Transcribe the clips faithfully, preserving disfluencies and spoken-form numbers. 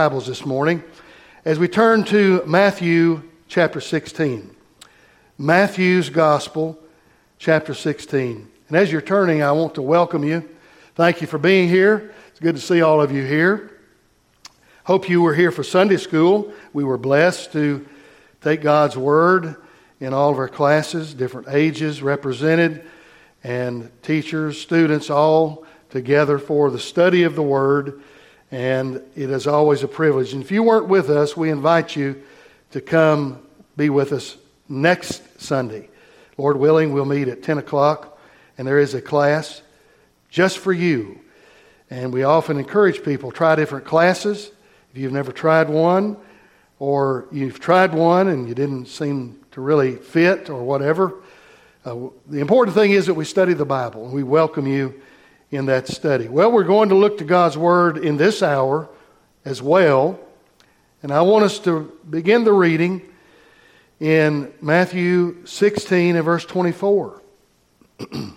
Bibles this morning as we turn to Matthew chapter sixteen. Matthew's Gospel, chapter sixteen. And as you're turning, I want to welcome you. Thank you for being here. It's good to see all of you here. Hope you were here for Sunday school. We were blessed to take God's Word in all of our classes, different ages represented, and teachers, students, all together for the study of the Word. And it is always a privilege. And if you weren't with us, we invite you to come be with us next Sunday. Lord willing, we'll meet at ten o'clock, and there is a class just for you. And we often encourage people, try different classes. If you've never tried one, or you've tried one and you didn't seem to really fit or whatever, uh, the important thing is that we study the Bible, and we welcome you in that study. Well, we're going to look to God's Word in this hour as well. And I want us to begin the reading in Matthew sixteen and verse twenty-four. The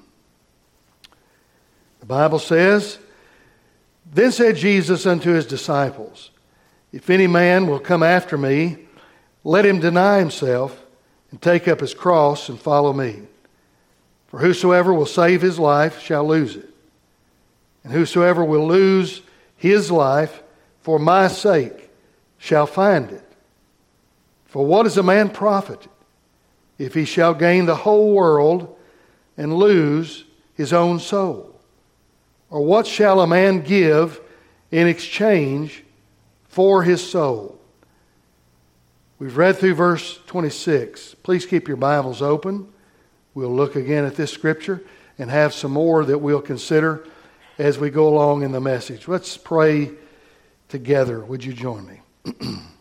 Bible says, "Then said Jesus unto his disciples, If any man will come after me, let him deny himself and take up his cross and follow me. For whosoever will save his life shall lose it. And whosoever will lose his life for my sake shall find it. For what is a man profited if he shall gain the whole world and lose his own soul? Or what shall a man give in exchange for his soul?" We've read through verse twenty-six. Please keep your Bibles open. We'll look again at this scripture and have some more that we'll consider as we go along in the message. Let's pray together. Would you join me?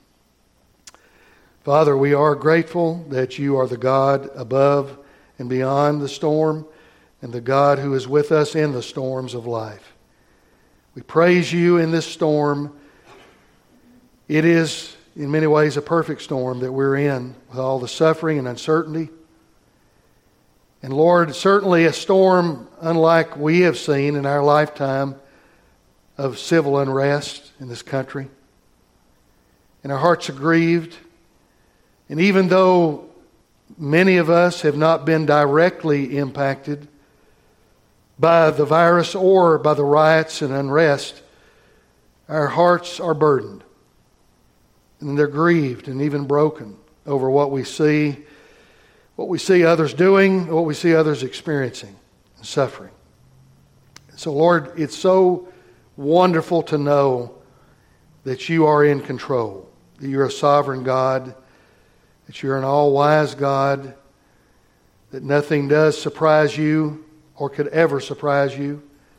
Father, we are grateful that you are the God above and beyond the storm, and the God who is with us in the storms of life. We praise you in this storm. It is, in many ways, a perfect storm that we're in, with all the suffering and uncertainty. And Lord, certainly a storm unlike we have seen in our lifetime of civil unrest in this country. And our hearts are grieved. And even though many of us have not been directly impacted by the virus or by the riots and unrest, our hearts are burdened. And they're grieved and even broken over what we see, what we see others doing, what we see others experiencing and suffering. So Lord, it's so wonderful to know that you are in control, that you're a sovereign God, that you're an all-wise God, that nothing does surprise you or could ever surprise you.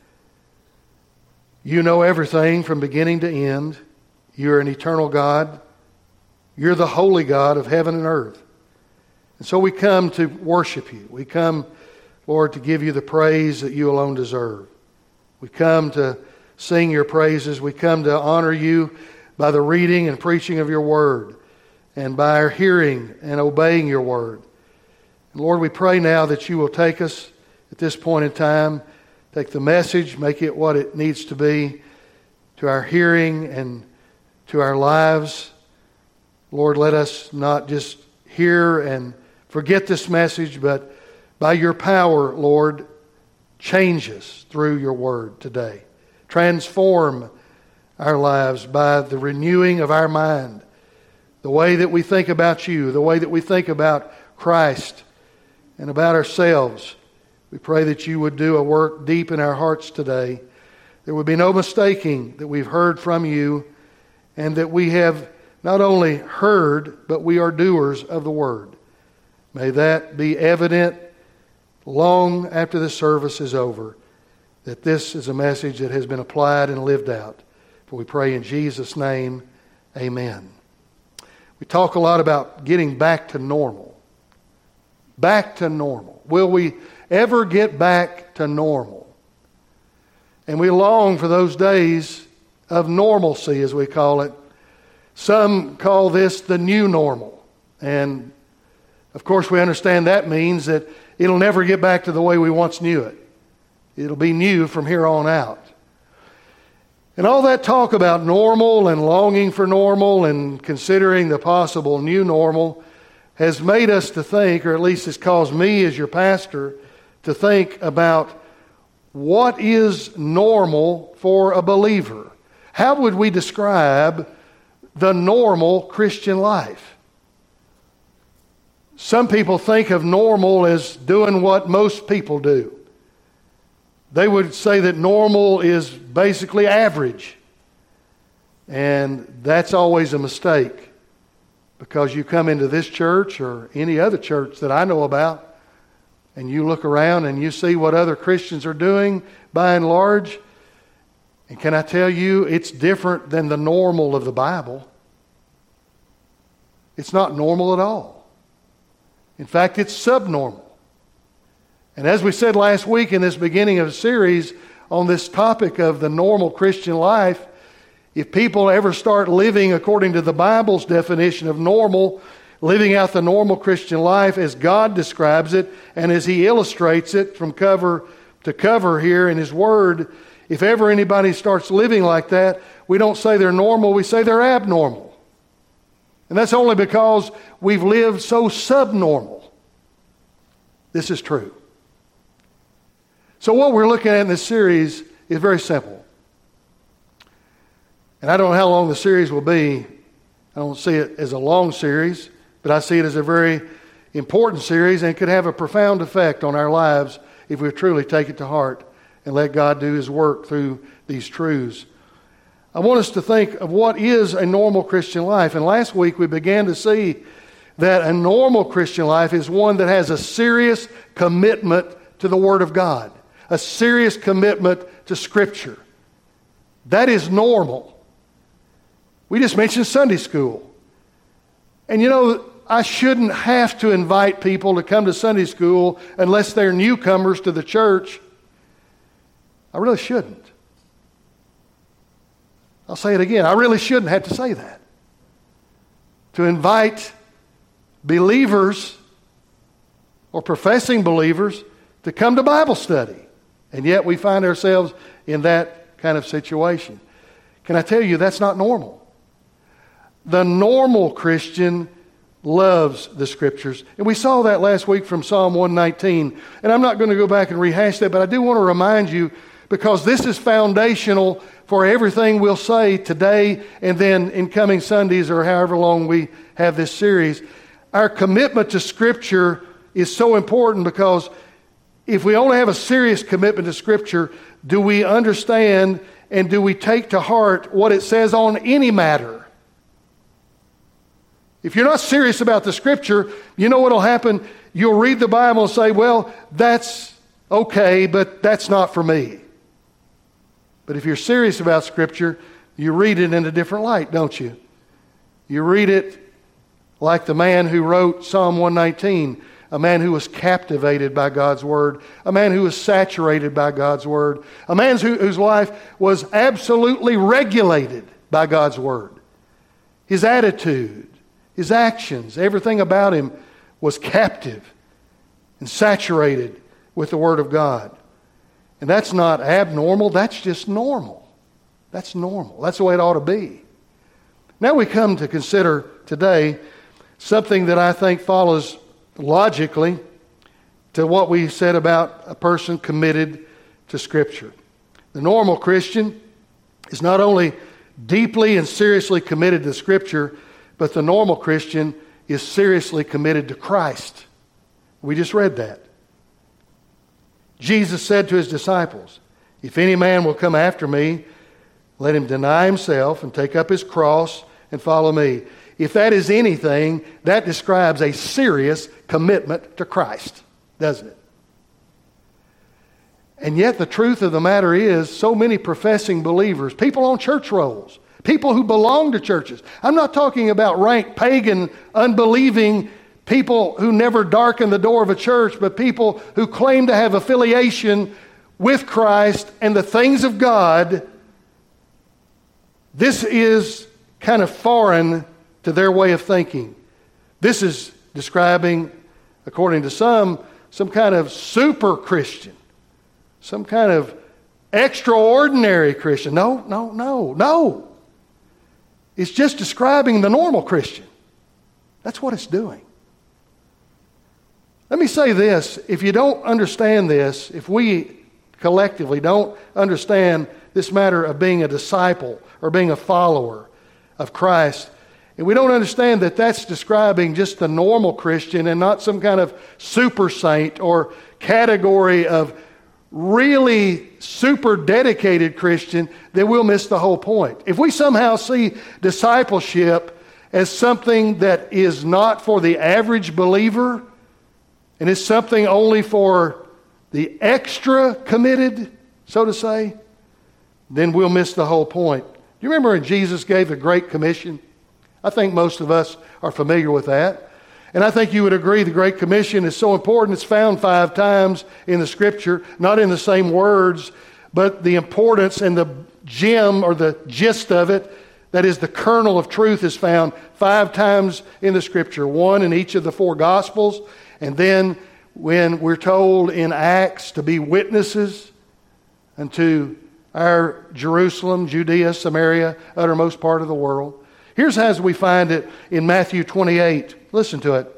You know everything from beginning to end. You're an eternal God. You're the holy God of heaven and earth. And so we come to worship you. We come, Lord, to give you the praise that you alone deserve. We come to sing your praises. We come to honor you by the reading and preaching of your word, and by our hearing and obeying your word. And Lord, we pray now that you will take us at this point in time, take the message, make it what it needs to be to our hearing and to our lives. Lord, let us not just hear and forget this message, but by your power, Lord, change us through your word today. Transform our lives by the renewing of our mind, the way that we think about you, the way that we think about Christ and about ourselves. We pray that you would do a work deep in our hearts today. There would be no mistaking that we've heard from you, and that we have not only heard, but we are doers of the word. May that be evident long after the service is over, that this is a message that has been applied and lived out. For we pray in Jesus' name, amen. We talk a lot about getting back to normal. Back to normal. Will we ever get back to normal? And we long for those days of normalcy, as we call it. Some call this the new normal. And of course we understand that means that it'll never get back to the way we once knew it. It'll be new from here on out. And all that talk about normal and longing for normal and considering the possible new normal has made us to think, or at least has caused me as your pastor to think about what is normal for a believer. How would we describe the normal Christian life? Some people think of normal as doing what most people do. They would say that normal is basically average. And that's always a mistake, because you come into this church or any other church that I know about, and you look around and you see what other Christians are doing by and large. And can I tell you, it's different than the normal of the Bible. It's not normal at all. In fact, it's subnormal. And as we said last week in this beginning of a series on this topic of the normal Christian life, if people ever start living according to the Bible's definition of normal, living out the normal Christian life as God describes it and as He illustrates it from cover to cover here in His Word, if ever anybody starts living like that, we don't say they're normal, we say they're abnormal. And that's only because we've lived so subnormal. This is true. So what we're looking at in this series is very simple. And I don't know how long the series will be. I don't see it as a long series, but I see it as a very important series, and it could have a profound effect on our lives if we truly take it to heart and let God do His work through these truths. I want us to think of what is a normal Christian life. And last week we began to see that a normal Christian life is one that has a serious commitment to the Word of God, a serious commitment to Scripture. That is normal. We just mentioned Sunday school. And you know, I shouldn't have to invite people to come to Sunday school unless they're newcomers to the church. I really shouldn't. I'll say it again. I really shouldn't have to say that. To invite believers or professing believers to come to Bible study. And yet we find ourselves in that kind of situation. Can I tell you, that's not normal. The normal Christian loves the Scriptures. And we saw that last week from Psalm one nineteen. And I'm not going to go back and rehash that, but I do want to remind you, because this is foundational for everything we'll say today and then in coming Sundays or however long we have this series. Our commitment to Scripture is so important, because if we only have a serious commitment to Scripture, do we understand and do we take to heart what it says on any matter? If you're not serious about the Scripture, you know what will happen? You'll read the Bible and say, well, that's okay, but that's not for me. But if you're serious about Scripture, you read it in a different light, don't you? You read it like the man who wrote Psalm one nineteen, a man who was captivated by God's Word, a man who was saturated by God's Word, a man who, whose life was absolutely regulated by God's Word. His attitude, his actions, everything about him was captive and saturated with the Word of God. And that's not abnormal, that's just normal. That's normal. That's the way it ought to be. Now we come to consider today something that I think follows logically to what we said about a person committed to Scripture. The normal Christian is not only deeply and seriously committed to Scripture, but the normal Christian is seriously committed to Christ. We just read that. Jesus said to His disciples, "If any man will come after me, let him deny himself and take up his cross and follow me." If that is anything, that describes a serious commitment to Christ, doesn't it? And yet the truth of the matter is, so many professing believers, people on church rolls, people who belong to churches. I'm not talking about rank, pagan, unbelieving people who never darken the door of a church, but people who claim to have affiliation with Christ and the things of God. This is kind of foreign to their way of thinking. This is describing, according to some, some kind of super Christian, some kind of extraordinary Christian. No, no, no, no. It's just describing the normal Christian. That's what it's doing. Let me say this. If you don't understand this, if we collectively don't understand this matter of being a disciple or being a follower of Christ, and we don't understand that that's describing just the normal Christian and not some kind of super saint or category of really super dedicated Christian, then we'll miss the whole point. If we somehow see discipleship as something that is not for the average believer and is something only for the extra committed, so to say, then we'll miss the whole point. Do you remember when Jesus gave the Great Commission? I think most of us are familiar with that. And I think you would agree the Great Commission is so important. It's found five times in the Scripture, not in the same words, but the importance and the gem or the gist of it, that is the kernel of truth, is found five times in the Scripture, one in each of the four Gospels. And then when we're told in Acts to be witnesses unto our Jerusalem, Judea, Samaria, uttermost part of the world. Here's as we find it in Matthew twenty-eight. Listen to it.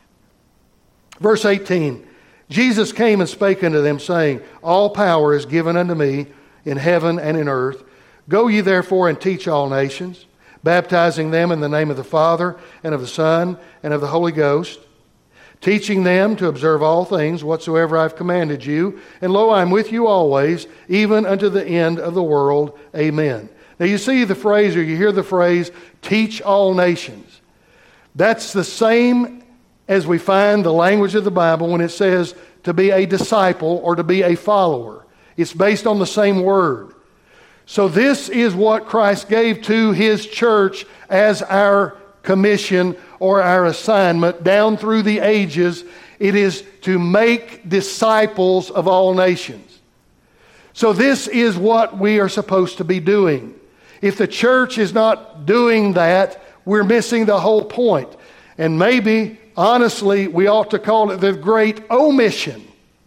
Verse eighteen. Jesus came and spake unto them, saying, All power is given unto me in heaven and in earth. Go ye therefore and teach all nations, baptizing them in the name of the Father and of the Son and of the Holy Ghost, teaching them to observe all things whatsoever I have commanded you. And lo, I am with you always, even unto the end of the world. Amen. Now you see the phrase, or you hear the phrase, teach all nations. That's the same as we find the language of the Bible when it says to be a disciple or to be a follower. It's based on the same word. So this is what Christ gave to His church as our commission or our assignment down through the ages. It is to make disciples of all nations. So this is what we are supposed to be doing. If the church is not doing that, we're missing the whole point. And maybe, honestly, we ought to call it the Great Omission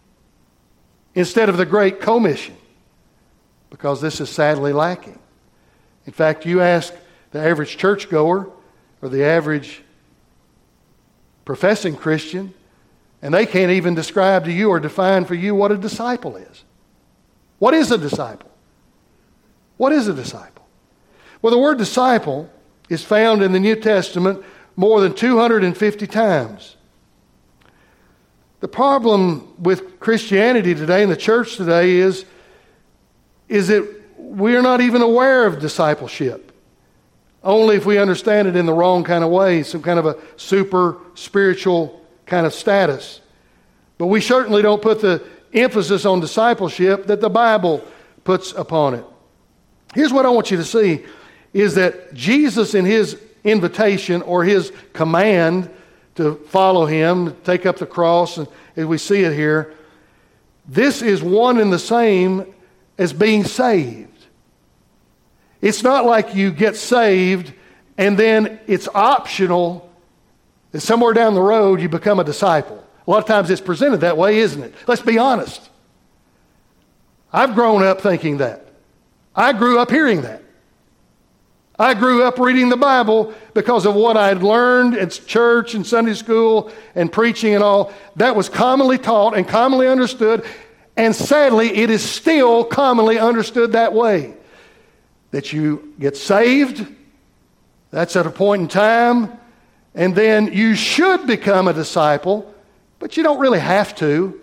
instead of the Great Commission, because this is sadly lacking. In fact, you ask the average churchgoer or the average professing Christian, and they can't even describe to you or define for you what a disciple is. What is a disciple? What is a disciple? Well, the word disciple is found in the New Testament more than two hundred fifty times. The problem with Christianity today and the church today is, is that we're not even aware of discipleship. Only if we understand it in the wrong kind of way, some kind of a super spiritual kind of status. But we certainly don't put the emphasis on discipleship that the Bible puts upon it. Here's what I want you to see, is that Jesus in His invitation or His command to follow Him, to take up the cross, and as we see it here, this is one and the same as being saved. It's not like you get saved and then it's optional that somewhere down the road you become a disciple. A lot of times it's presented that way, isn't it? Let's be honest. I've grown up thinking that. I grew up hearing that. I grew up reading the Bible because of what I had learned at church and Sunday school and preaching and all. That was commonly taught and commonly understood. And sadly, it is still commonly understood that way. That you get saved, that's at a point in time, and then you should become a disciple, but you don't really have to.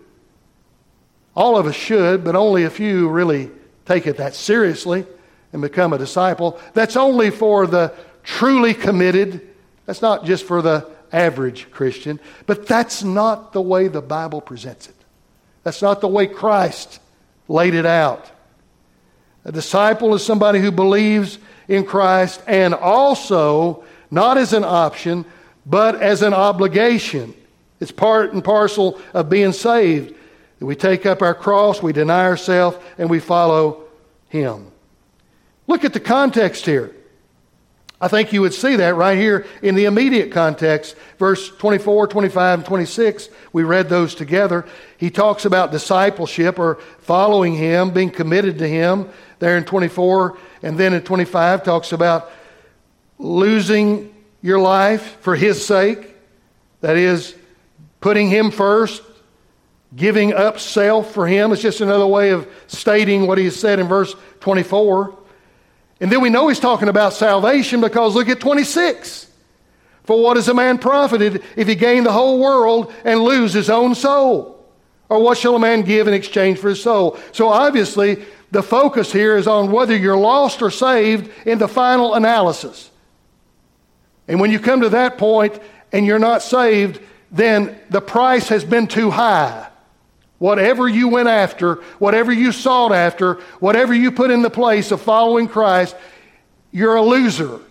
All of us should, but only a few really take it that seriously and become a disciple. That's only for the truly committed. That's not just for the average Christian. But that's not the way the Bible presents it. That's not the way Christ laid it out. A disciple is somebody who believes in Christ and also, not as an option, but as an obligation. It's part and parcel of being saved. We take up our cross, we deny ourselves, and we follow Him. Look at the context here. I think you would see that right here in the immediate context. Verse twenty-four, twenty-five, and twenty-six, we read those together. He talks about discipleship or following Him, being committed to Him there in twenty-four. And then in twenty-five talks about losing your life for His sake. That is, putting Him first, giving up self for Him. It's just another way of stating what He said in verse twenty-four. And then we know He's talking about salvation because look at twenty-six. For what is a man profited if he gain the whole world and lose his own soul? Or what shall a man give in exchange for his soul? So obviously, the focus here is on whether you're lost or saved in the final analysis. And when you come to that point and you're not saved, then the price has been too high. Whatever you went after, whatever you sought after, whatever you put in the place of following Christ, you're a loser.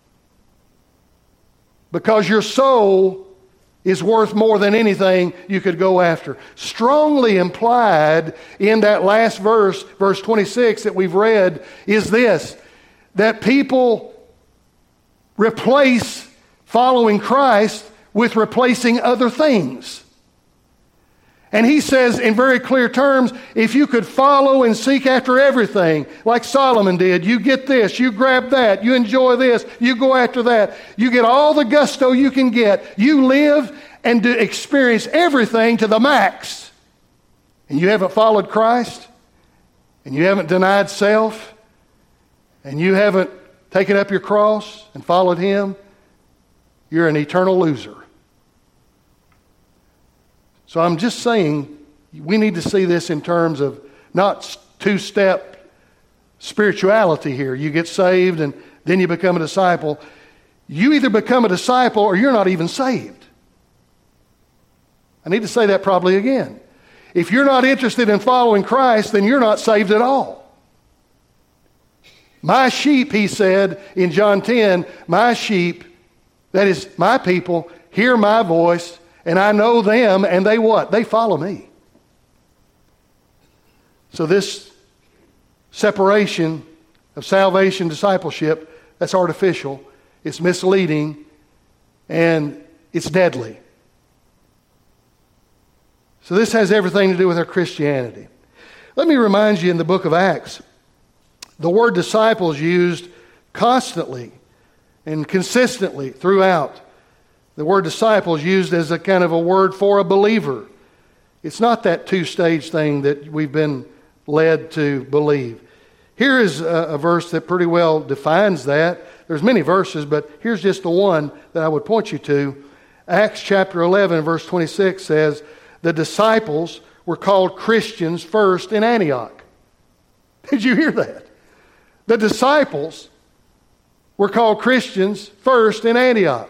Because your soul is worth more than anything you could go after. Strongly implied in that last verse, verse twenty-six that we've read, is this, that people replace following Christ with replacing other things. And he says in very clear terms, if you could follow and seek after everything, like Solomon did, you get this, you grab that, you enjoy this, you go after that, you get all the gusto you can get, you live and do experience everything to the max, and you haven't followed Christ, and you haven't denied self, and you haven't taken up your cross and followed Him, you're an eternal loser. So I'm just saying we need to see this in terms of not two-step spirituality here. You get saved and then you become a disciple. You either become a disciple or you're not even saved. I need to say that probably again. If you're not interested in following Christ, then you're not saved at all. My sheep, He said in John ten, my sheep, that is my people, hear my voice, and I know them, and they what? They follow me. So this separation of salvation, discipleship, that's artificial. It's misleading, and it's deadly. So this has everything to do with our Christianity. Let me remind you, in the book of Acts, the word disciple is used constantly and consistently throughout. The word disciple is used as a kind of a word for a believer. It's not that two-stage thing that we've been led to believe. Here is a, a verse that pretty well defines that. There's many verses, but here's just the one that I would point you to. Acts chapter eleven, verse twenty-six says, the disciples were called Christians first in Antioch. Did you hear that? The disciples were called Christians first in Antioch.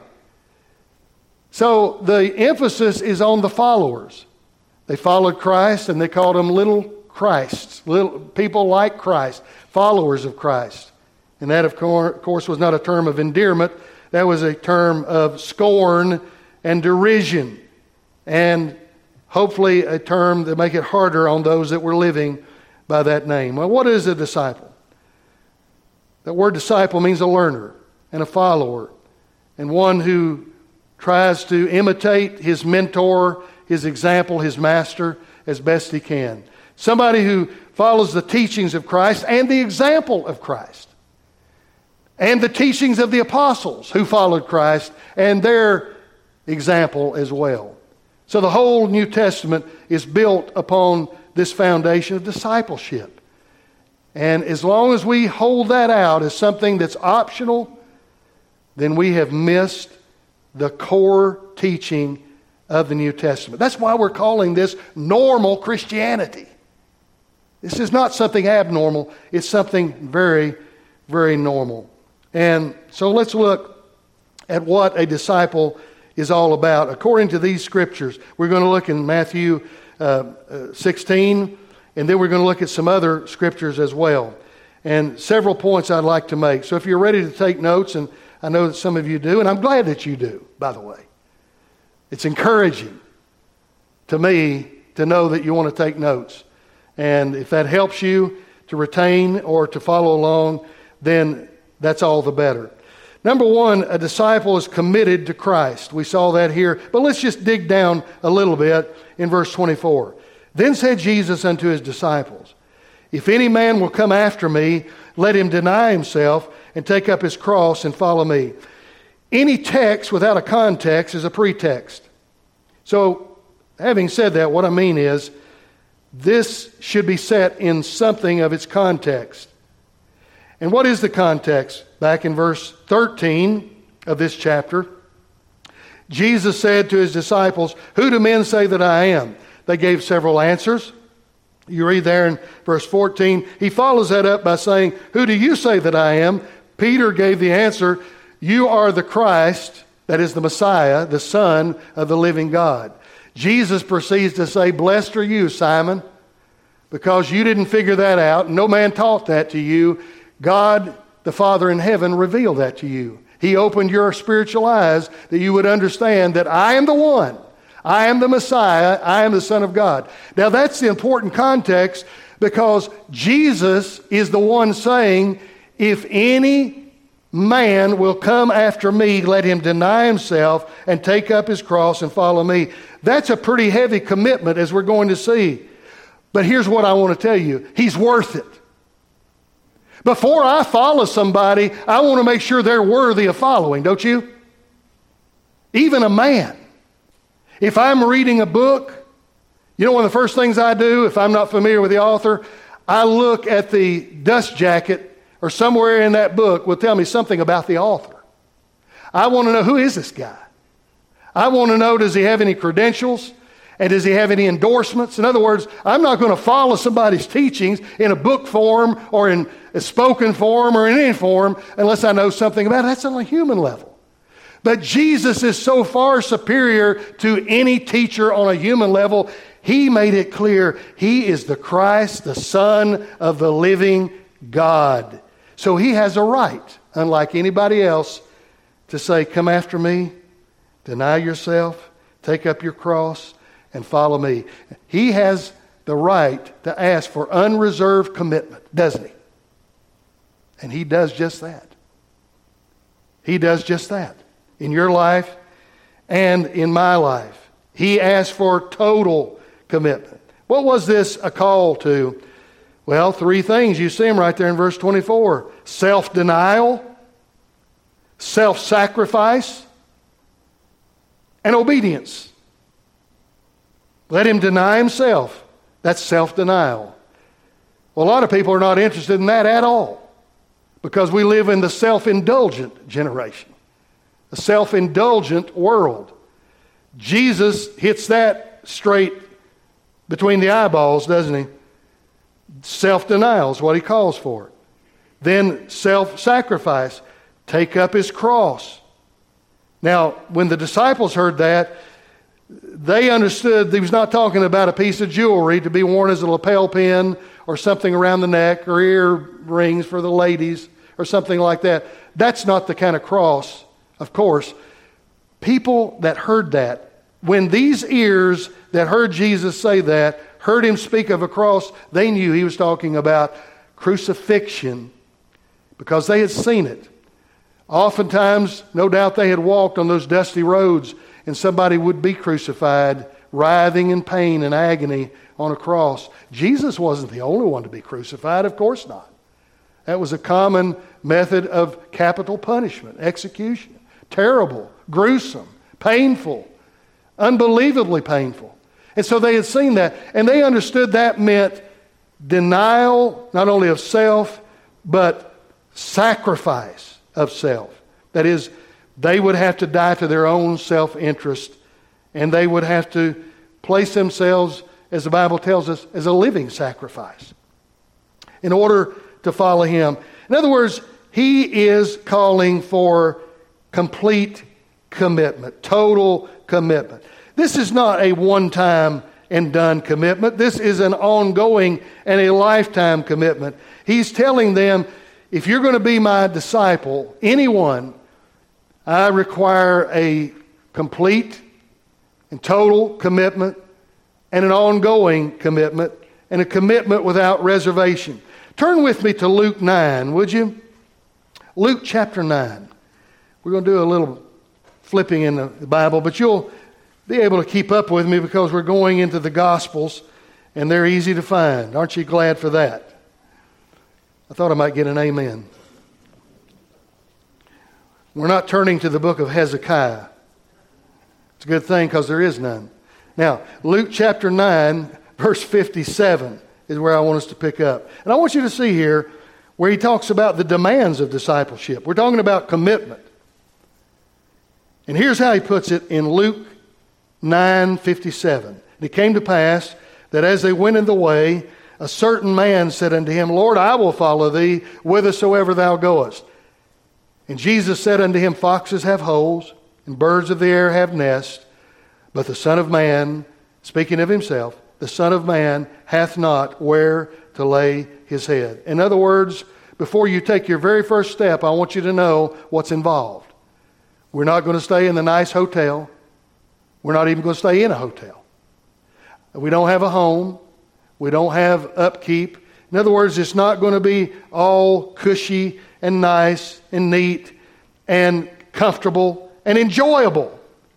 So the emphasis is on the followers. They followed Christ and they called them little Christs, little people like Christ, followers of Christ. And that, of course, was not a term of endearment. That was a term of scorn and derision, and hopefully a term that make it harder on those that were living by that name. Well, what is a disciple? The word disciple means a learner and a follower, and one who tries to imitate his mentor, his example, his master as best he can. Somebody who follows the teachings of Christ and the example of Christ. And the teachings of the apostles who followed Christ and their example as well. So the whole New Testament is built upon this foundation of discipleship. And as long as we hold that out as something that's optional, then we have missed the core teaching of the New Testament. That's why we're calling this normal Christianity. This is not something abnormal. It's something very, very normal. And so let's look at what a disciple is all about. According to these scriptures, we're going to look in Matthew uh, uh, sixteen, and then we're going to look at some other scriptures as well. And several points I'd like to make. So if you're ready to take notes, and I know that some of you do, and I'm glad that you do, by the way. It's encouraging to me to know that you want to take notes. And if that helps you to retain or to follow along, then that's all the better. Number one, a disciple is committed to Christ. We saw that here. But let's just dig down a little bit in verse twenty-four. Then said Jesus unto his disciples, if any man will come after me, let him deny himself and take up his cross and follow me. Any text without a context is a pretext. So, having said that, what I mean is, this should be set in something of its context. And what is the context? Back in verse thirteen of this chapter, Jesus said to his disciples, who do men say that I am? They gave several answers. You read there in verse fourteen. He follows that up by saying, who do you say that I am? Peter gave the answer, you are the Christ, that is the Messiah, the Son of the living God. Jesus proceeds to say, blessed are you, Simon, because you didn't figure that out. No man taught that to you. God, the Father in heaven, revealed that to you. He opened your spiritual eyes that you would understand that I am the one. I am the Messiah. I am the Son of God. Now that's the important context, because Jesus is the one saying, if any man will come after me, let him deny himself and take up his cross and follow me. That's a pretty heavy commitment, as we're going to see. But here's what I want to tell you. He's worth it. Before I follow somebody, I want to make sure they're worthy of following, don't you? Even a man. If I'm reading a book, you know one of the first things I do, if I'm not familiar with the author, I look at the dust jacket, or somewhere in that book will tell me something about the author. I want to know, who is this guy? I want to know, does he have any credentials? And does he have any endorsements? In other words, I'm not going to follow somebody's teachings in a book form or in a spoken form or in any form unless I know something about it. That's on a human level. But Jesus is so far superior to any teacher on a human level. He made it clear he is the Christ, the Son of the living God. So he has a right, unlike anybody else, to say, come after me, deny yourself, take up your cross, and follow me. He has the right to ask for unreserved commitment, doesn't he? And he does just that. He does just that. In your life and in my life. He asks for total commitment. What was this a call to? Well, three things. You see them right there in verse twenty-four. Self-denial, self-sacrifice, and obedience. Let him deny himself. That's self-denial. Well, a lot of people are not interested in that at all, because we live in the self-indulgent generation, a self-indulgent world. Jesus hits that straight between the eyeballs, doesn't he? Self-denial is what he calls for. Then self-sacrifice. Take up his cross. Now, when the disciples heard that, they understood he was not talking about a piece of jewelry to be worn as a lapel pin or something around the neck or earrings for the ladies or something like that. That's not the kind of cross, of course. People that heard that, when these ears that heard Jesus say that, heard him speak of a cross, they knew he was talking about crucifixion because they had seen it. Oftentimes, no doubt they had walked on those dusty roads and somebody would be crucified, writhing in pain and agony on a cross. Jesus wasn't the only one to be crucified, of course not. That was a common method of capital punishment, execution. Terrible, gruesome, painful, unbelievably painful. And so they had seen that, and they understood that meant denial, not only of self, but sacrifice of self. That is, they would have to die to their own self-interest, and they would have to place themselves, as the Bible tells us, as a living sacrifice in order to follow him. In other words, he is calling for complete commitment, total commitment. This is not a one-time and done commitment. This is an ongoing and a lifetime commitment. He's telling them, if you're going to be my disciple, anyone, I require a complete and total commitment and an ongoing commitment and a commitment without reservation. Turn with me to Luke nine, would you? Luke chapter nine. We're going to do a little flipping in the Bible, but you'll be able to keep up with me because we're going into the Gospels, and they're easy to find. Aren't you glad for that? I thought I might get an amen. We're not turning to the book of Hezekiah. It's a good thing because there is none. Now, Luke chapter nine, verse fifty-seven is where I want us to pick up. And I want you to see here where he talks about the demands of discipleship. We're talking about commitment. And here's how he puts it in Luke nine fifty-seven. And it came to pass that as they went in the way, a certain man said unto him, Lord, I will follow thee whithersoever thou goest. And Jesus said unto him, Foxes have holes, and birds of the air have nests, but the Son of Man, speaking of himself, the Son of Man hath not where to lay his head. In other words, before you take your very first step, I want you to know what's involved. We're not going to stay in the nice hotel. We're not even going to stay in a hotel. We don't have a home. We don't have upkeep. In other words, it's not going to be all cushy and nice and neat and comfortable and enjoyable.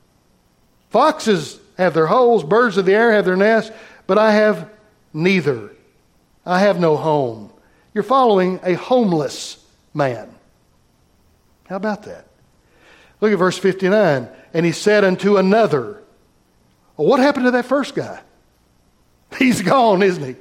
Foxes have their holes, birds of the air have their nests, but I have neither. I have no home. You're following a homeless man. How about that? Look at verse fifty-nine. And he said unto another, well, what happened to that first guy? He's gone, isn't he?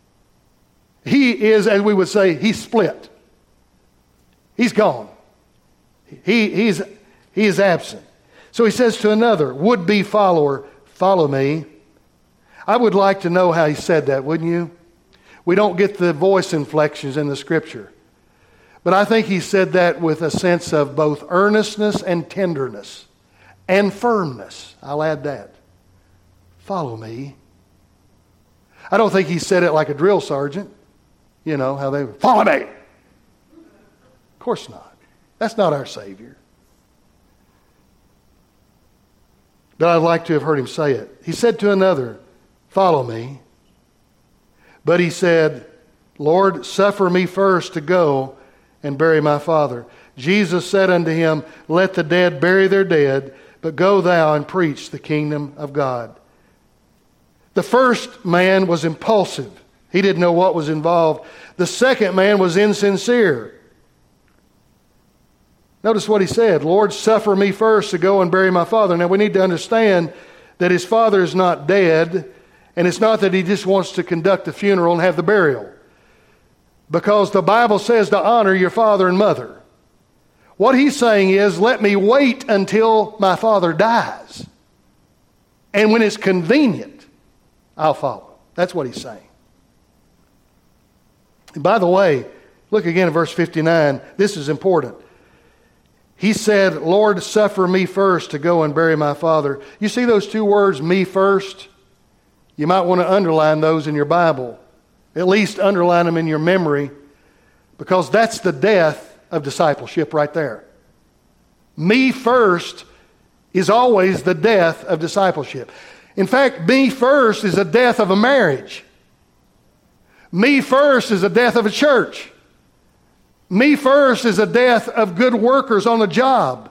He is, as we would say, he's split. He's gone. He, he's, he is absent. So he says to another would-be follower, follow me. I would like to know how he said that, wouldn't you? We don't get the voice inflections in the Scripture. But I think he said that with a sense of both earnestness and tenderness and firmness. I'll add that. Follow me. I don't think he said it like a drill sergeant. You know, how they would, follow me. Of course not. That's not our Savior. But I'd like to have heard him say it. He said to another, follow me. But he said, Lord, suffer me first to go and bury my father. Jesus said unto him, let the dead bury their dead, but go thou and preach the kingdom of God. The first man was impulsive. He didn't know what was involved. The second man was insincere. Notice what he said, Lord, suffer me first to go and bury my father. Now we need to understand that his father is not dead, and it's not that he just wants to conduct the funeral and have the burial. Because the Bible says to honor your father and mother. What he's saying is, let me wait until my father dies. And when it's convenient, I'll follow. That's what he's saying. And by the way, look again at verse fifty-nine. This is important. He said, Lord, suffer me first to go and bury my father. You see those two words, me first? You might want to underline those in your Bible. At least underline them in your memory, because that's the death of discipleship right there. Me first is always the death of discipleship. In fact, me first is the death of a marriage. Me first is the death of a church. Me first is the death of good workers on a job.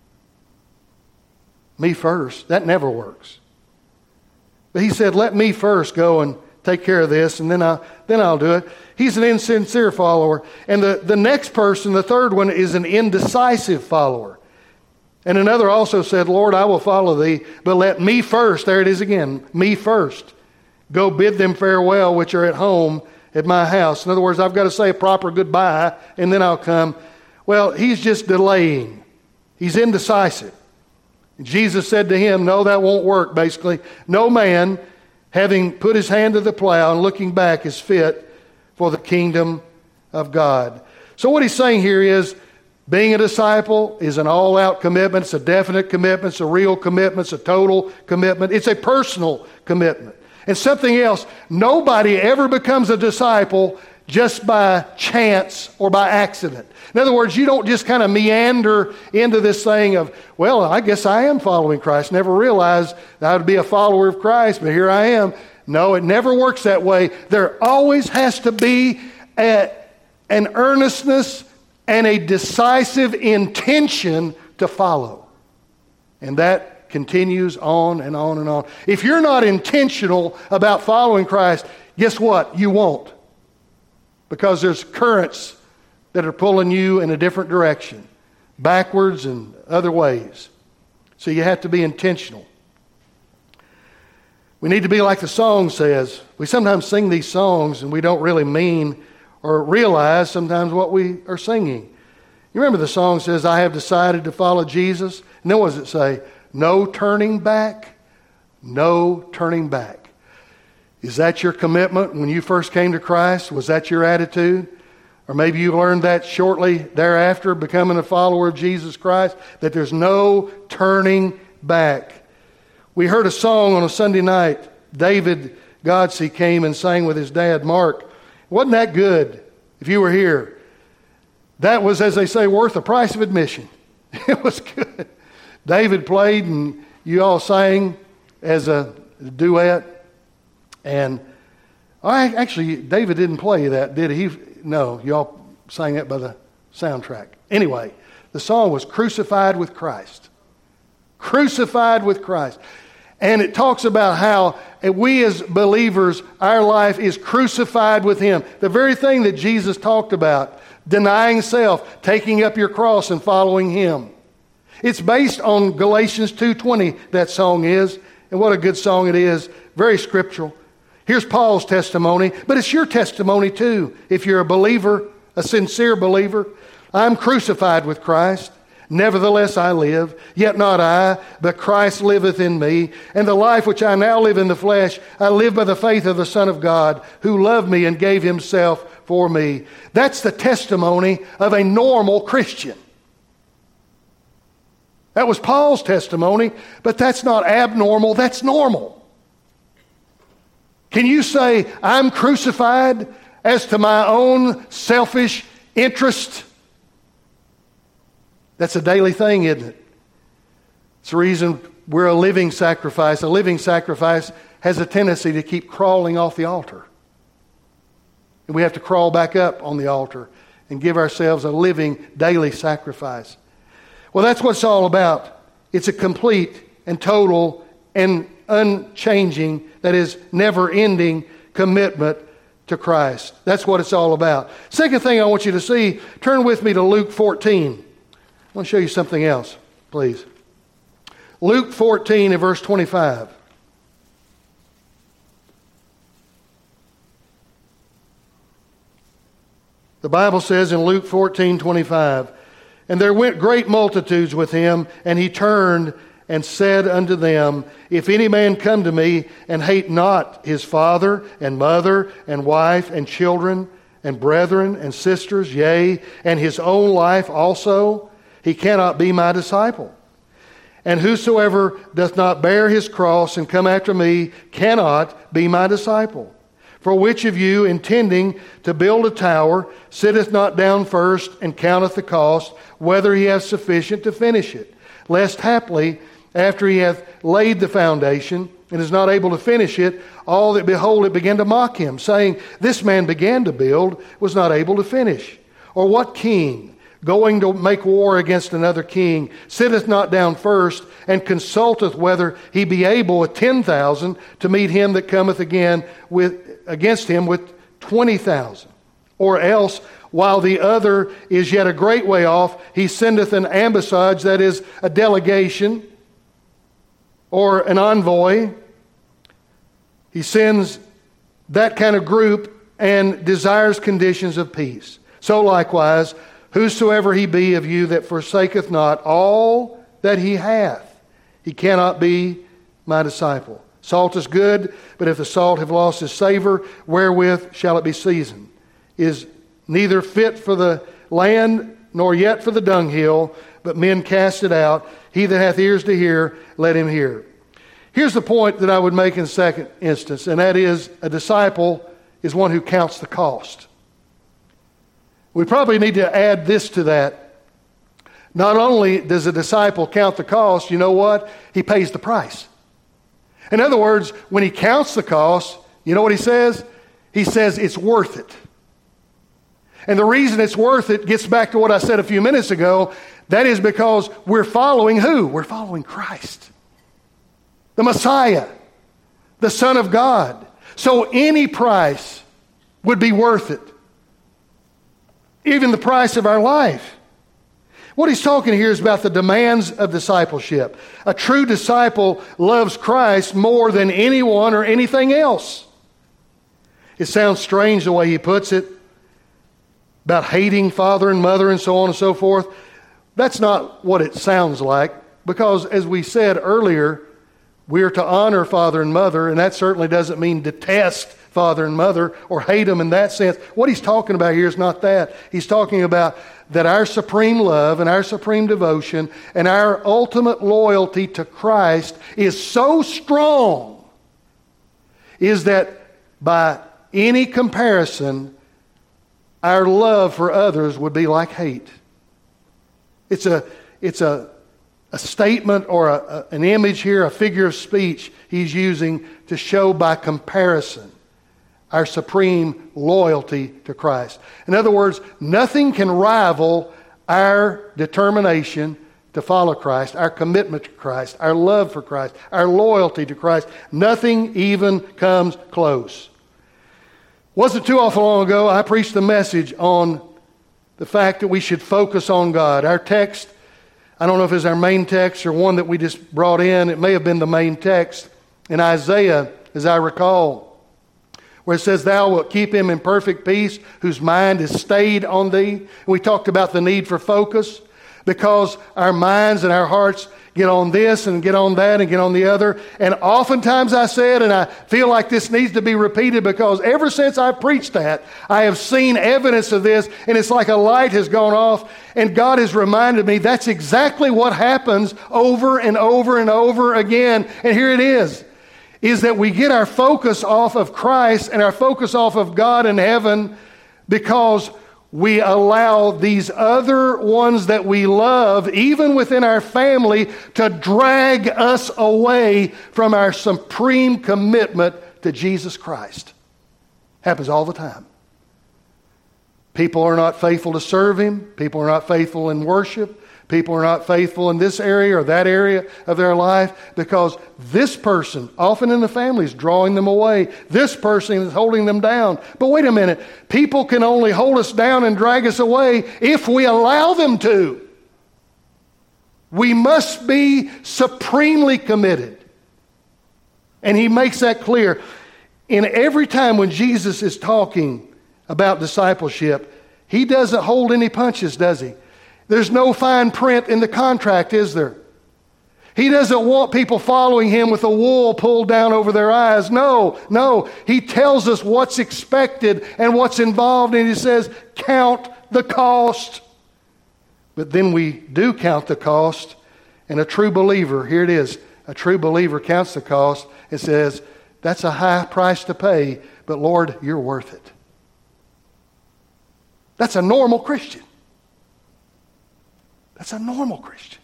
Me first, that never works. But he said, let me first go and take care of this, and then I'll, then I'll do it. He's an insincere follower. And the, the next person, the third one, is an indecisive follower. And another also said, Lord, I will follow thee, but let me first, there it is again, me first, go bid them farewell which are at home at my house. In other words, I've got to say a proper goodbye, and then I'll come. Well, he's just delaying. He's indecisive. Jesus said to him, no, that won't work, basically. No man, having put his hand to the plow and looking back, is fit for the kingdom of God. So what he's saying here is, being a disciple is an all-out commitment. It's a definite commitment. It's a real commitment. It's a total commitment. It's a personal commitment. And something else, nobody ever becomes a disciple just by chance or by accident. In other words, you don't just kind of meander into this thing of, well, I guess I am following Christ. Never realized that I would be a follower of Christ, but here I am. No, it never works that way. There always has to be a, an earnestness and a decisive intention to follow. And that continues on and on and on. If you're not intentional about following Christ, guess what? You won't. Because there's currents that are pulling you in a different direction, backwards and other ways. So you have to be intentional. We need to be like the song says. We sometimes sing these songs and we don't really mean or realize sometimes what we are singing. You remember the song says, I have decided to follow Jesus. And then what does it say? No turning back, no turning back. Is that your commitment when you first came to Christ? Was that your attitude? Or maybe you learned that shortly thereafter, becoming a follower of Jesus Christ, that there's no turning back. We heard a song on a Sunday night. David Godsey came and sang with his dad, Mark. Wasn't that good if you were here? That was, as they say, worth the price of admission. It was good. David played and you all sang as a duet. And I actually, David didn't play that, did he? No, y'all sang it by the soundtrack. Anyway, the song was Crucified with Christ. Crucified with Christ. And it talks about how we as believers, our life is crucified with Him. The very thing that Jesus talked about, denying self, taking up your cross and following Him. It's based on Galatians two twenty, that song is. And what a good song it is. Very scriptural. Here's Paul's testimony, but it's your testimony too. If you're a believer, a sincere believer, I'm crucified with Christ. Nevertheless I live, yet not I, but Christ liveth in me. And the life which I now live in the flesh, I live by the faith of the Son of God, who loved me and gave Himself for me. That's the testimony of a normal Christian. That was Paul's testimony, but that's not abnormal, that's normal. Can you say, I'm crucified as to my own selfish interest? That's a daily thing, isn't it? It's the reason we're a living sacrifice. A living sacrifice has a tendency to keep crawling off the altar. And we have to crawl back up on the altar and give ourselves a living daily sacrifice. Well, that's what it's all about. It's a complete and total and unchanging, that is, never-ending commitment to Christ. That's what it's all about. Second thing I want you to see, turn with me to Luke fourteen. I want to show you something else, please. Luke fourteen and verse twenty-five. The Bible says in Luke fourteen twenty-five, and there went great multitudes with him, and he turned and said unto them, if any man come to me and hate not his father and mother and wife and children and brethren and sisters, yea, and his own life also, he cannot be my disciple. And whosoever doth not bear his cross and come after me cannot be my disciple. For which of you, intending to build a tower, sitteth not down first and counteth the cost, whether he hath sufficient to finish it? Lest haply, after he hath laid the foundation and is not able to finish it, all that behold it began to mock him, saying, this man began to build, was not able to finish. Or what king, going to make war against another king, sitteth not down first and consulteth whether he be able with ten thousand to meet him that cometh again with against him with twenty thousand? Or else, while the other is yet a great way off, he sendeth an ambassage, that is, a delegation, or an envoy. He sends that kind of group and desires conditions of peace. So likewise, whosoever he be of you that forsaketh not all that he hath, he cannot be my disciple. Salt is good, but if the salt have lost his savor, wherewith shall it be seasoned? Is neither fit for the land, nor yet for the dunghill, but men cast it out. He that hath ears to hear, let him hear. Here's the point that I would make in the second instance, and that is, a disciple is one who counts the cost. We probably need to add this to that. Not only does a disciple count the cost, you know what? He pays the price. In other words, when he counts the cost, you know what he says? He says it's worth it. And the reason it's worth it gets back to what I said a few minutes ago. That is because we're following who? We're following Christ, the Messiah, the Son of God. So any price would be worth it, even the price of our life. What he's talking here is about the demands of discipleship. A true disciple loves Christ more than anyone or anything else. It sounds strange the way he puts it, about hating father and mother and so on and so forth. That's not what it sounds like, because as we said earlier, we are to honor father and mother, and that certainly doesn't mean detest father and mother or hate them in that sense. What he's talking about here is not that. He's talking about that our supreme love and our supreme devotion and our ultimate loyalty to Christ is so strong, is that by any comparison, our love for others would be like hate. It's a, it's a, a statement or a, a, an image here, a figure of speech he's using to show by comparison our supreme loyalty to Christ. In other words, nothing can rival our determination to follow Christ, our commitment to Christ, our love for Christ, our loyalty to Christ. Nothing even comes close. Wasn't too awful long ago, I preached a message on the fact that we should focus on God. Our text, I don't know if it's our main text or one that we just brought in. It may have been the main text in Isaiah, as I recall, where it says, "Thou wilt keep him in perfect peace, whose mind is stayed on thee." We talked about the need for focus, because our minds and our hearts get on this and get on that and get on the other. And oftentimes I said, and I feel like this needs to be repeated, because ever since I preached that, I have seen evidence of this, and it's like a light has gone off, and God has reminded me that's exactly what happens over and over and over again. And here it is, is that we get our focus off of Christ and our focus off of God in heaven, because we allow these other ones that we love, even within our family, to drag us away from our supreme commitment to Jesus Christ. Happens all the time. People are not faithful to serve Him. People are not faithful in worship. People are not faithful in this area or that area of their life, because this person, often in the family, is drawing them away. This person is holding them down. But wait a minute. People can only hold us down and drag us away if we allow them to. We must be supremely committed. And He makes that clear. In every time when Jesus is talking about discipleship, He doesn't hold any punches, does He? There's no fine print in the contract, is there? He doesn't want people following Him with a wool pulled down over their eyes. No, no. He tells us what's expected and what's involved, and He says, count the cost. But then we do count the cost, and a true believer, here it is, a true believer counts the cost and says, that's a high price to pay, but Lord, you're worth it. That's a normal Christian. That's a normal Christian.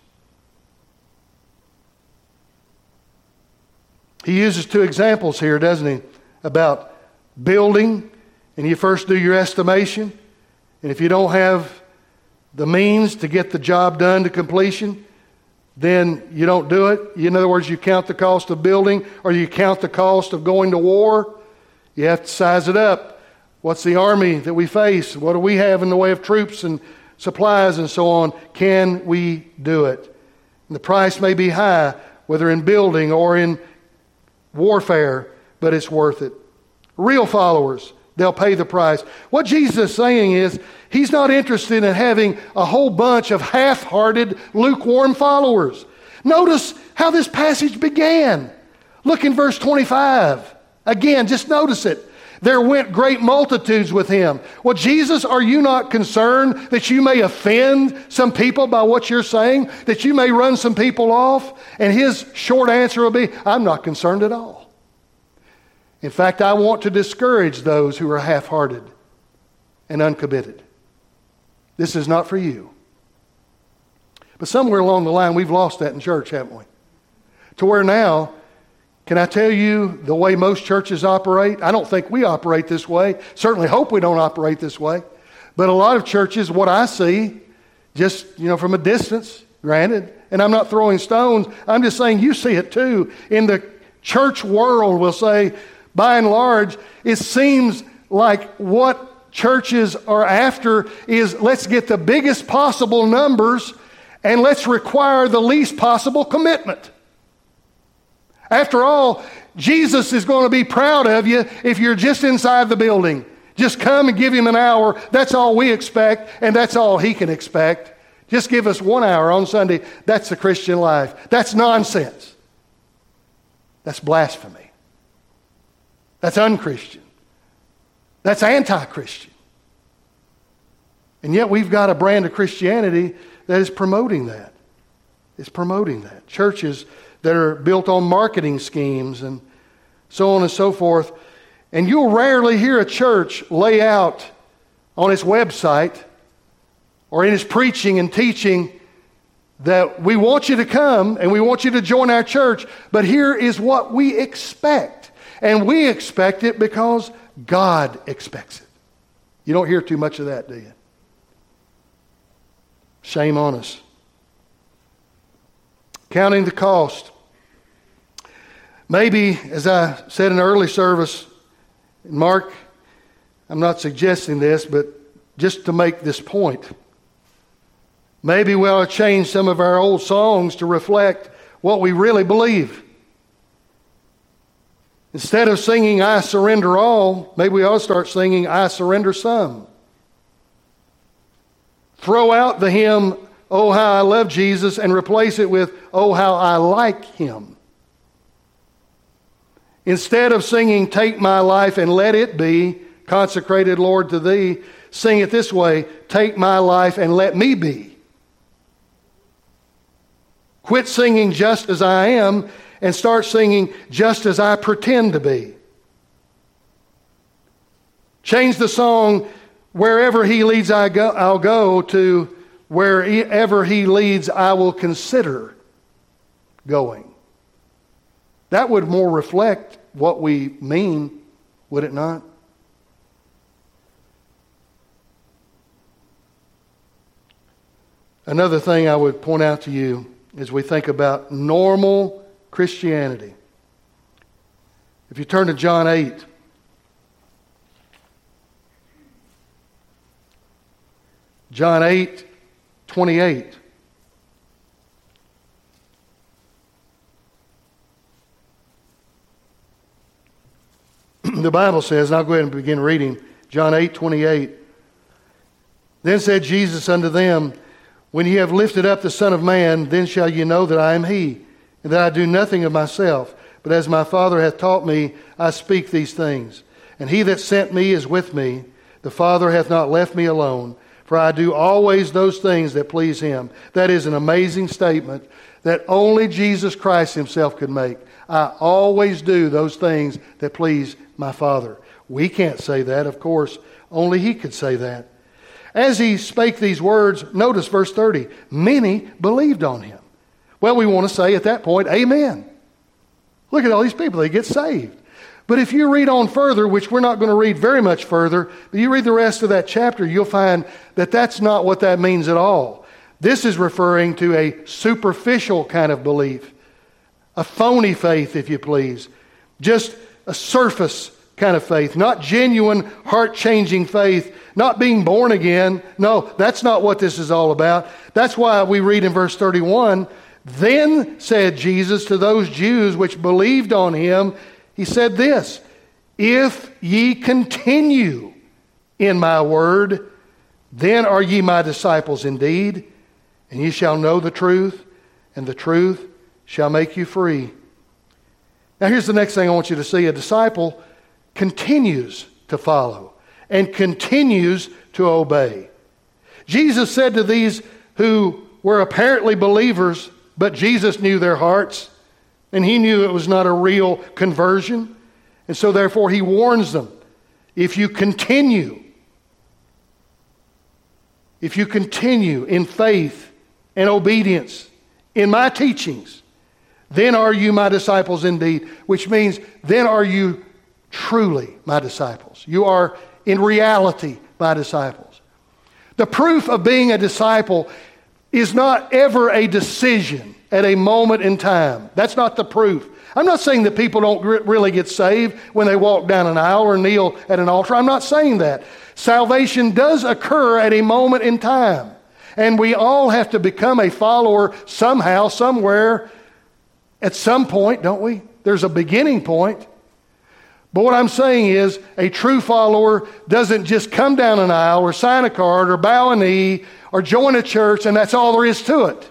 He uses two examples here, doesn't he? About building, and you first do your estimation, and if you don't have the means to get the job done to completion, then you don't do it. In other words, you count the cost of building, or you count the cost of going to war. You have to size it up. What's the army that we face? What do we have in the way of troops and supplies and so on? Can we do it? And the price may be high, whether in building or in warfare, but it's worth it. Real followers, they'll pay the price. What Jesus is saying is, He's not interested in having a whole bunch of half-hearted, lukewarm followers. Notice how this passage began. Look in verse twenty-five. Again, just notice it. There went great multitudes with Him. Well, Jesus, are you not concerned that you may offend some people by what you're saying? That you may run some people off? And His short answer will be, I'm not concerned at all. In fact, I want to discourage those who are half-hearted and uncommitted. This is not for you. But somewhere along the line, we've lost that in church, haven't we? To where now, can I tell you the way most churches operate? I don't think we operate this way. Certainly hope we don't operate this way. But a lot of churches, what I see, just, you know, from a distance, granted. And I'm not throwing stones. I'm just saying you see it too. In the church world, we'll say, by and large, it seems like what churches are after is let's get the biggest possible numbers and let's require the least possible commitment. After all, Jesus is going to be proud of you if you're just inside the building. Just come and give him an hour. That's all we expect, and that's all he can expect. Just give us one hour on Sunday. That's the Christian life. That's nonsense. That's blasphemy. That's unchristian. That's anti-Christian. And yet we've got a brand of Christianity that is promoting that. It's promoting that. Churches that are built on marketing schemes and so on and so forth. And you'll rarely hear a church lay out on its website or in its preaching and teaching that we want you to come and we want you to join our church, but here is what we expect. And we expect it because God expects it. You don't hear too much of that, do you? Shame on us. Counting the cost. Maybe, as I said in the early service, Mark, I'm not suggesting this, but just to make this point, maybe we ought to change some of our old songs to reflect what we really believe. Instead of singing, I surrender all, maybe we ought to start singing, I surrender some. Throw out the hymn, Oh, how I love Jesus, and replace it with, Oh, how I like him. Instead of singing, Take my life and let it be consecrated, Lord, to thee, sing it this way, Take my life and let me be. Quit singing just as I am and start singing just as I pretend to be. Change the song, Wherever he leads I go, I'll go, to wherever he leads I will consider going. That would more reflect what we mean, would it not? Another thing I would point out to you as we think about normal Christianity. If you turn to John eight, John eight, twenty-eight. The Bible says, and I'll go ahead and begin reading, John eight, twenty-eight. Then said Jesus unto them, When ye have lifted up the Son of Man, then shall ye know that I am he, and that I do nothing of myself, but as my Father hath taught me, I speak these things. And he that sent me is with me. The Father hath not left me alone, for I do always those things that please him. That is an amazing statement that only Jesus Christ himself could make. I always do those things that please my Father. We can't say that, of course. Only he could say that. As he spake these words, notice verse thirty, many believed on him. Well, we want to say at that point, amen. Look at all these people, they get saved. But if you read on further, which we're not going to read very much further, but you read the rest of that chapter, you'll find that that's not what that means at all. This is referring to a superficial kind of belief, a phony faith, if you please, just a surface kind of faith, not genuine, heart-changing faith, not being born again. No, that's not what this is all about. That's why we read in verse thirty-one, Then said Jesus to those Jews which believed on him, he said this, If ye continue in my word, then are ye my disciples indeed, and ye shall know the truth, and the truth shall make you free. Now here's the next thing I want you to see. A disciple continues to follow and continues to obey. Jesus said to these who were apparently believers, but Jesus knew their hearts, and he knew it was not a real conversion. And so therefore he warns them, if you continue, if you continue in faith and obedience in my teachings, then are you my disciples indeed, which means then are you truly my disciples. You are in reality my disciples. The proof of being a disciple is not ever a decision at a moment in time. That's not the proof. I'm not saying that people don't really get saved when they walk down an aisle or kneel at an altar. I'm not saying that. Salvation does occur at a moment in time. And we all have to become a follower somehow, somewhere, at some point, don't we? There's a beginning point. But what I'm saying is, a true follower doesn't just come down an aisle or sign a card or bow a knee or join a church and that's all there is to it.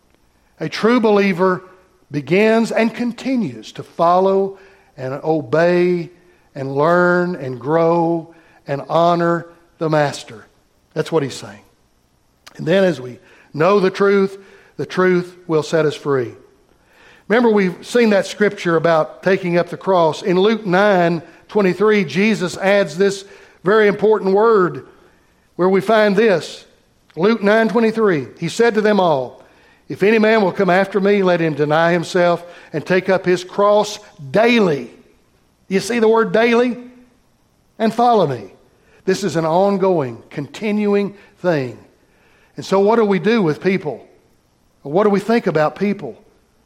A true believer begins and continues to follow and obey and learn and grow and honor the Master. That's what he's saying. And then as we know the truth, the truth will set us free. Remember, we've seen that scripture about taking up the cross. In Luke nine twenty-three, Jesus adds this very important word where we find this. Luke nine twenty-three, he said to them all, if any man will come after me, let him deny himself and take up his cross daily. You see the word daily? And follow me. This is an ongoing, continuing thing. And so what do we do with people? What do we think about people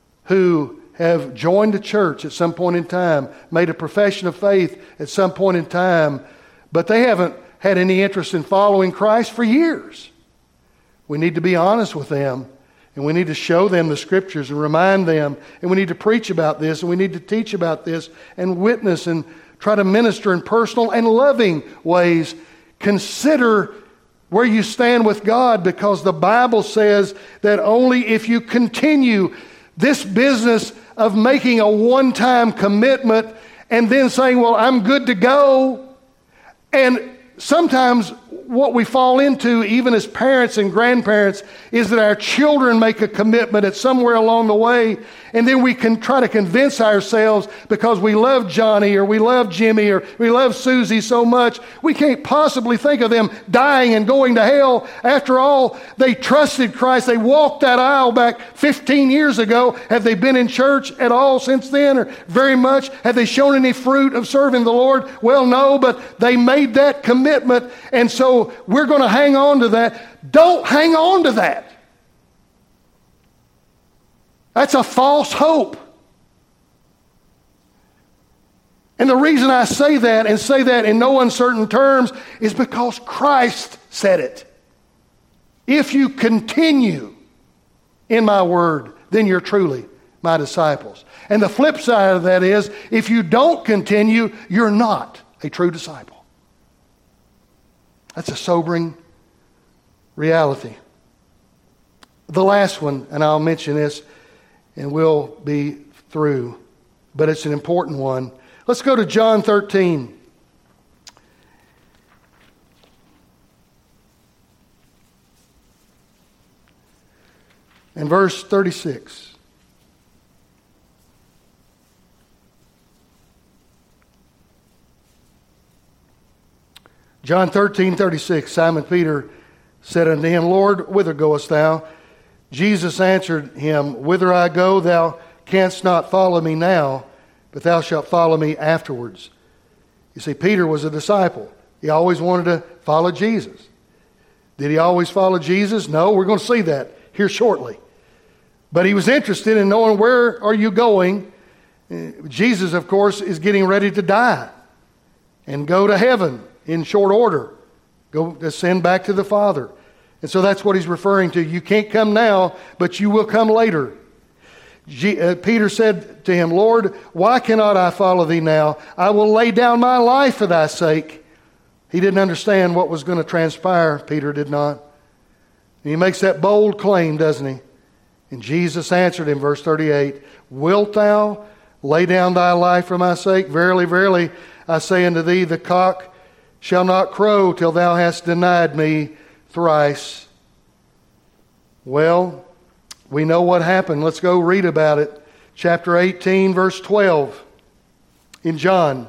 who have joined a church at some point in time, made a profession of faith at some point in time, but they haven't had any interest in following Christ for years? We need to be honest with them, and we need to show them the Scriptures and remind them, and we need to preach about this, and we need to teach about this, and witness and try to minister in personal and loving ways. Consider where you stand with God, because the Bible says that only if you continue this business of making a one-time commitment and then saying, well, I'm good to go. And sometimes what we fall into, even as parents and grandparents, is that our children make a commitment at somewhere along the way, and then we can try to convince ourselves, because we love Johnny or we love Jimmy or we love Susie so much, we can't possibly think of them dying and going to hell. After all, they trusted Christ. They walked that aisle back fifteen years ago. Have they been in church at all since then, or very much? Have they shown any fruit of serving the Lord? Well, no, but they made that commitment, and so we're going to hang on to that. Don't hang on to that. That's a false hope. And the reason I say that, and say that in no uncertain terms, is because Christ said it. If you continue in my word, then you're truly my disciples. And the flip side of that is, if you don't continue, you're not a true disciple. That's a sobering reality. The last one, and I'll mention this, and we'll be through, but it's an important one. Let's go to John thirteen. And verse thirty-six. John thirteen thirty-six, Simon Peter said unto him, Lord, whither goest thou? Jesus answered him, Whither I go, thou canst not follow me now, but thou shalt follow me afterwards. You see, Peter was a disciple. He always wanted to follow Jesus. Did he always follow Jesus? No, we're going to see that here shortly. But he was interested in knowing, where are you going? Jesus, of course, is getting ready to die and go to heaven in short order. Go ascend back to the Father. And so that's what he's referring to. You can't come now, but you will come later. G- uh, Peter said to him, Lord, why cannot I follow thee now? I will lay down my life for thy sake. He didn't understand what was going to transpire. Peter did not. And he makes that bold claim, doesn't he? And Jesus answered him, verse thirty-eight, Wilt thou lay down thy life for my sake? Verily, verily, I say unto thee, the cock shall not crow till thou hast denied me thrice. Well, we know what happened. Let's go read about it. Chapter eighteen, verse twelve in John.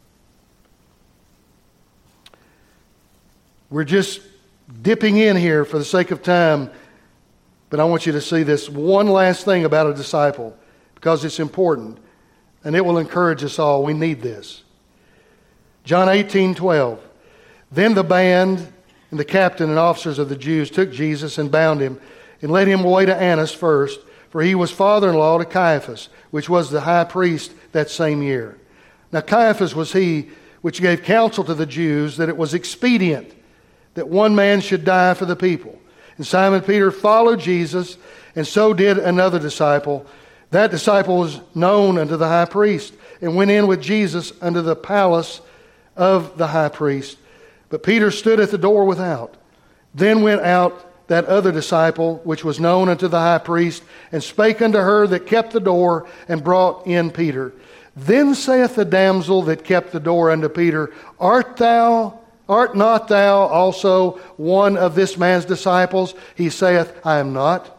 We're just dipping in here for the sake of time, but I want you to see this one last thing about a disciple, because it's important, and it will encourage us all. We need this. John eighteen twelve. Then the band And the captain and officers of the Jews took Jesus and bound him and led him away to Annas first, for he was father-in-law to Caiaphas, which was the high priest that same year. Now Caiaphas was he which gave counsel to the Jews that it was expedient that one man should die for the people. And Simon Peter followed Jesus, and so did another disciple. That disciple was known unto the high priest, and went in with Jesus unto the palace of the high priest. But Peter stood at the door without. Then went out that other disciple, which was known unto the high priest, and spake unto her that kept the door, and brought in Peter. Then saith the damsel that kept the door unto Peter, Art thou, art not thou also one of this man's disciples? He saith, I am not.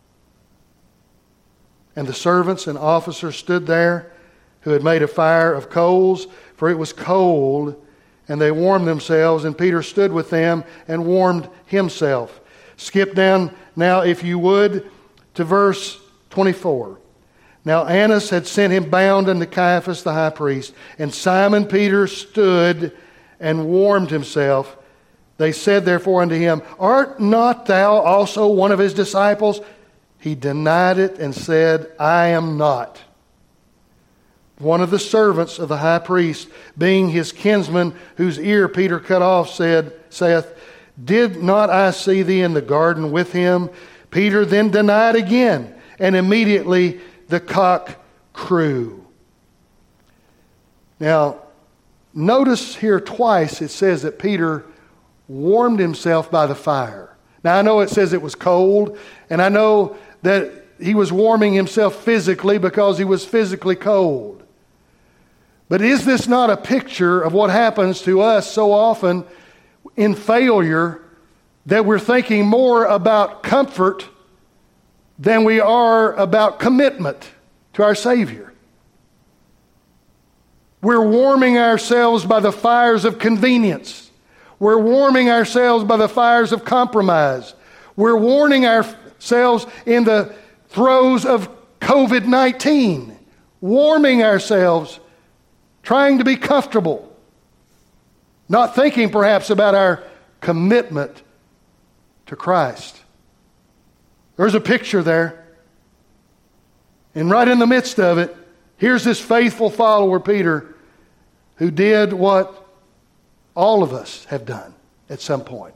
And the servants and officers stood there, who had made a fire of coals, for it was cold, and they warmed themselves, and Peter stood with them and warmed himself. Skip down now, if you would, to verse twenty-four. Now Annas had sent him bound unto Caiaphas the high priest, and Simon Peter stood and warmed himself. They said therefore unto him, Art not thou also one of his disciples? He denied it and said, I am not. One of the servants of the high priest, being his kinsman, whose ear Peter cut off, said, saith, Did not I see thee in the garden with him? Peter then denied again, and immediately the cock crew. Now, notice here twice it says that Peter warmed himself by the fire. Now, I know it says it was cold, and I know that he was warming himself physically because he was physically cold. But is this not a picture of what happens to us so often in failure, that we're thinking more about comfort than we are about commitment to our Savior? We're warming ourselves by the fires of convenience. We're warming ourselves by the fires of compromise. We're warming ourselves in the throes of covid nineteen. Warming ourselves, trying to be comfortable. Not thinking perhaps about our commitment to Christ. There's a picture there. And right in the midst of it, here's this faithful follower, Peter, who did what all of us have done at some point.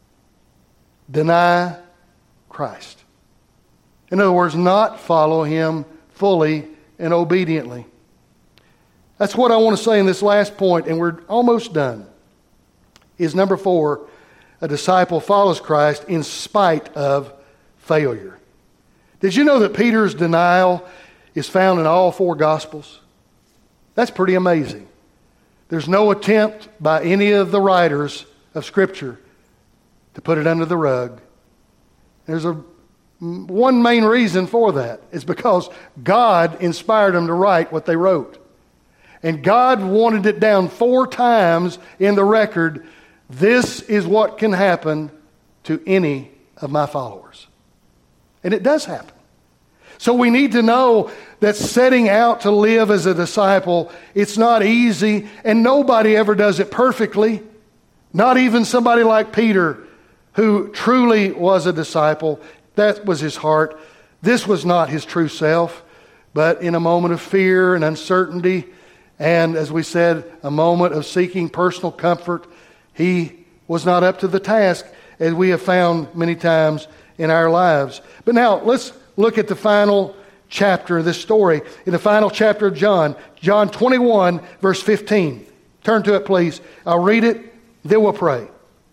Deny Christ. In other words, not follow Him fully and obediently. That's what I want to say in this last point, and we're almost done. Is number four, a disciple follows Christ in spite of failure. Did you know that Peter's denial is found in all four Gospels? That's pretty amazing. There's no attempt by any of the writers of Scripture to put it under the rug. There's a one main reason for that. It's because God inspired them to write what they wrote. And God wanted it down four times in the record. This is what can happen to any of my followers. And it does happen. So we need to know that setting out to live as a disciple, it's not easy, and nobody ever does it perfectly. Not even somebody like Peter, who truly was a disciple. That was his heart. This was not his true self, but in a moment of fear and uncertainty, and as we said, a moment of seeking personal comfort, he was not up to the task, as we have found many times in our lives. But now, let's look at the final chapter of this story. In the final chapter of John, John twenty-one, verse fifteen. Turn to it, please. I'll read it, then we'll pray.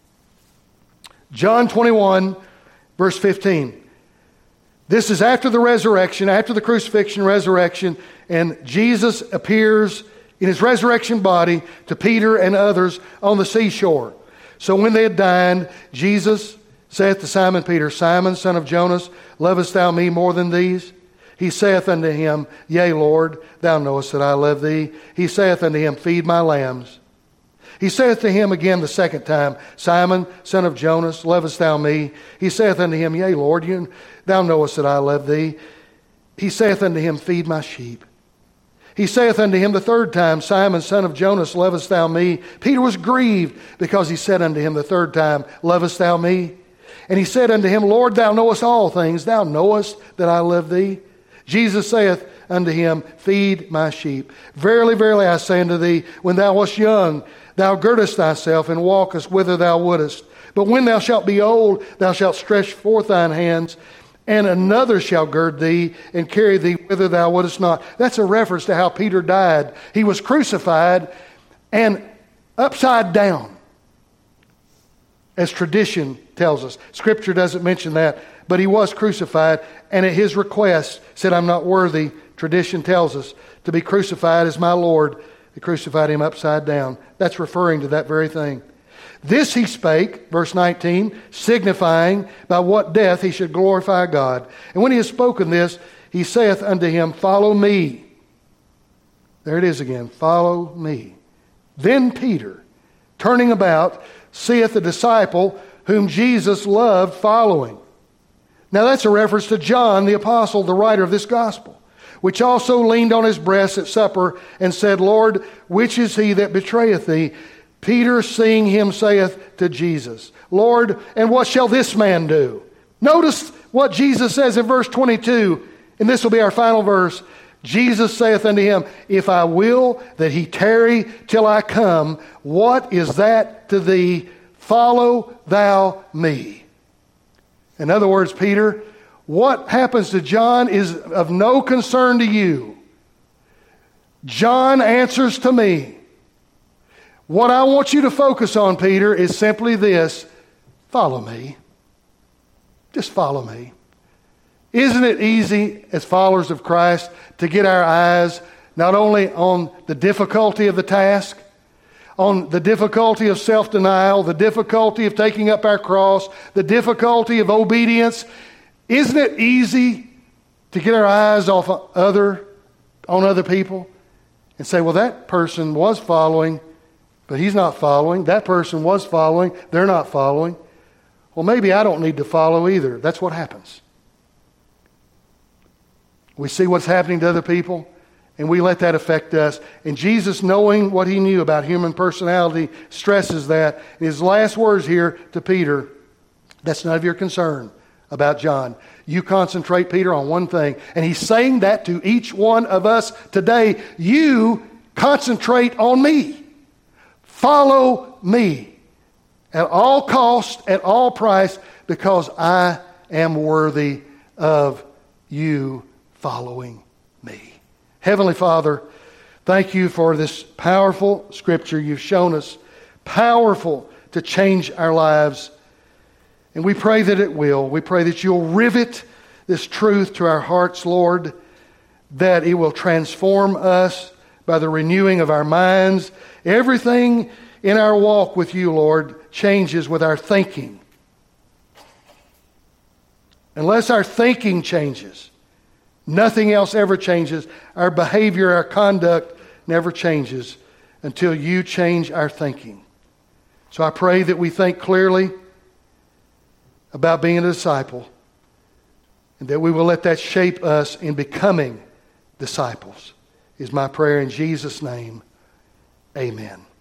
John twenty-one, verse fifteen. This is after the resurrection, after the crucifixion, resurrection, and Jesus appears in his resurrection body to Peter and others on the seashore. So when they had dined, Jesus saith to Simon Peter, Simon, son of Jonas, lovest thou me more than these? He saith unto him, Yea, Lord, thou knowest that I love thee. He saith unto him, Feed my lambs. He saith to him again the second time, Simon, son of Jonas, lovest thou me? He saith unto him, Yea, Lord, you, thou knowest that I love thee. He saith unto him, Feed my sheep. He saith unto him the third time, Simon, son of Jonas, lovest thou me? Peter was grieved because he said unto him the third time, Lovest thou me? And he said unto him, Lord, thou knowest all things. Thou knowest that I love thee. Jesus saith unto him, Feed my sheep. Verily, verily, I say unto thee, when thou wast young, thou girdest thyself and walkest whither thou wouldest. But when thou shalt be old, thou shalt stretch forth thine hands, and another shall gird thee and carry thee whither thou wouldest not. That's a reference to how Peter died. He was crucified and upside down, as tradition tells us. Scripture doesn't mention that, but he was crucified, and at his request said, I'm not worthy, tradition tells us, to be crucified as my Lord. They crucified him upside down. That's referring to that very thing. This he spake, verse nineteen, signifying by what death he should glorify God. And when he has spoken this, he saith unto him, Follow me. There it is again, follow me. Then Peter, turning about, seeth the disciple whom Jesus loved following. Now that's a reference to John the apostle, the writer of this gospel, which also leaned on his breast at supper and said, Lord, which is he that betrayeth thee? Peter, seeing him, saith to Jesus, Lord, and what shall this man do? Notice what Jesus says in verse twenty-two, and this will be our final verse. Jesus saith unto him, If I will that he tarry till I come, what is that to thee? Follow thou me. In other words, Peter, what happens to John is of no concern to you. John answers to me. What I want you to focus on, Peter, is simply this. Follow me. Just follow me. Isn't it easy as followers of Christ to get our eyes not only on the difficulty of the task, on the difficulty of self-denial, the difficulty of taking up our cross, the difficulty of obedience? Isn't it easy to get our eyes off other, on other people and say, well, that person was following, but he's not following. That person was following. They're not following. Well, maybe I don't need to follow either. That's what happens. We see what's happening to other people, and we let that affect us. And Jesus, knowing what he knew about human personality, stresses that. In his last words here to Peter, that's none of your concern about John. You concentrate, Peter, on one thing. And he's saying that to each one of us today. You concentrate on me. Follow me at all cost, at all price, because I am worthy of you following me. Heavenly Father, thank you for this powerful scripture you've shown us, powerful to change our lives. And we pray that it will. We pray that you'll rivet this truth to our hearts, Lord, that it will transform us by the renewing of our minds. Everything in our walk with you, Lord, changes with our thinking. Unless our thinking changes, nothing else ever changes. Our behavior, our conduct never changes until you change our thinking. So I pray that we think clearly about being a disciple, and that we will let that shape us in becoming disciples, is my prayer in Jesus' name. Amen.